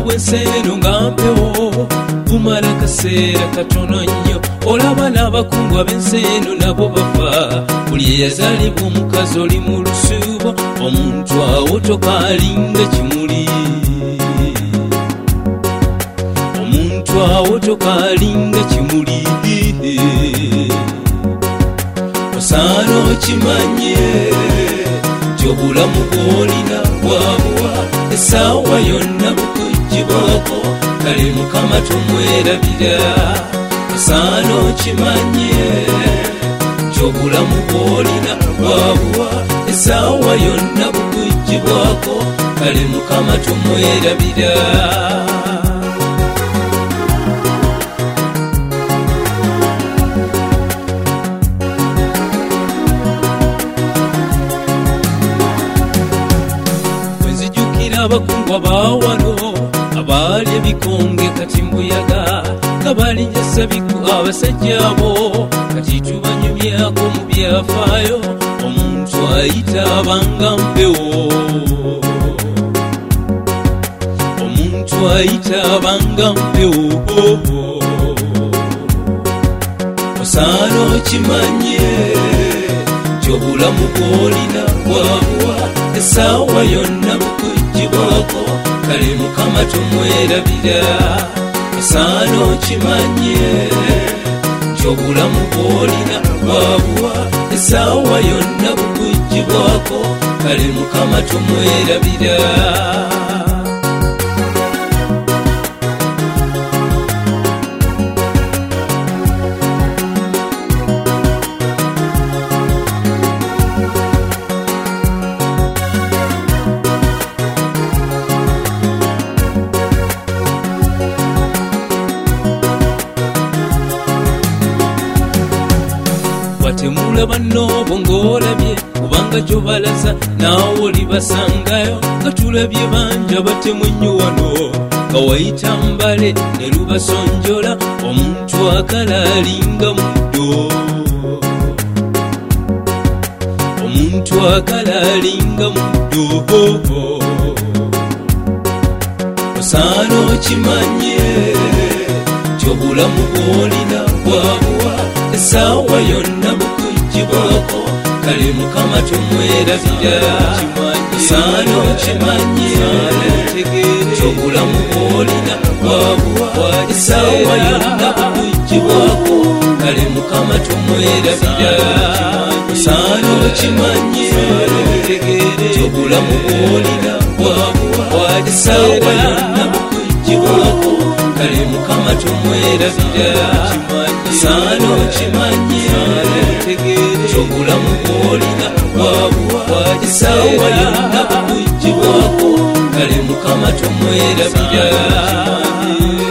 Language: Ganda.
bw'enseno nga mpewo kumala kaseera katono nnyo olaba n'abakungu ab'enseno nabo bafa buli eyazaalibwa omukazi oli mu lusuubo omuntu awo tokalinga kimuli omuntu awo tokalinga kimuli osaana okimanye ky'obulamu bw'olina bwabuwa essaawa yonna bukugibwako kale mukama tumwerabira osaana okimanye ky'obulamu bw'olina bwabuwa essaawa yonna bukugibwako kale mukama tumwerabira abakungu abawano abaali ebikonge kati mbuyaga nga balinjasa biku abasajja abo kati tubanyumyako mu byafaayo omuntu ayita abanga mpewo omuntu ayita abanga mpewo osaana okimanye ky'obulamu bw'olina bwabuwa essaawa yonna bukugibwako kale mukama tumwerabira osaana okimanye ky'obulamu bw'olina bwabuwa essaawa yonna bukugibwako kale mukama tumwerabira temula bannobo ng'olabye kubanga gy'obalaza naawe olibasangayo nga tulabye banja batemu nnyo wano nga wayita mbale ne lubasonjola omuntu akalalinga muddo omuntu akalalinga muddo osaana okimanye ky'obulamu bw'olina bwabuwa essaawa yonna bukugibwako kale mukama tumwerabira osaana okimanye ky'obulamu bw'olina bwabuwa essaawa yonna bukugibwako kale mukama tumwerabira osaana okimanye ky'obulamu bw'olina bwabuwa essaawa yonna bukugibwako kale mukama tumwerabira osaana okimanye ky'obulamu bw'olina bwabuwa essaawa yonna bukugibwako kale mukama tumwerabira